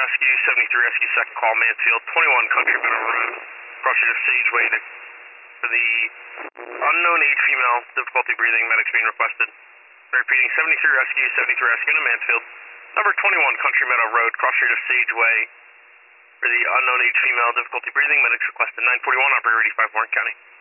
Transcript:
Rescue 73 Rescue, second call, Mansfield, 21 Country Meadow Road, crossing of Sageway for the unknown age female, difficulty breathing, medics being requested. Repeating, 73 Rescue, 73 Rescue to Mansfield, number 21 Country Meadow Road, cross street of Sageway for the unknown age female, difficulty breathing, medics requested. 941, operator ready, 5 Warren County.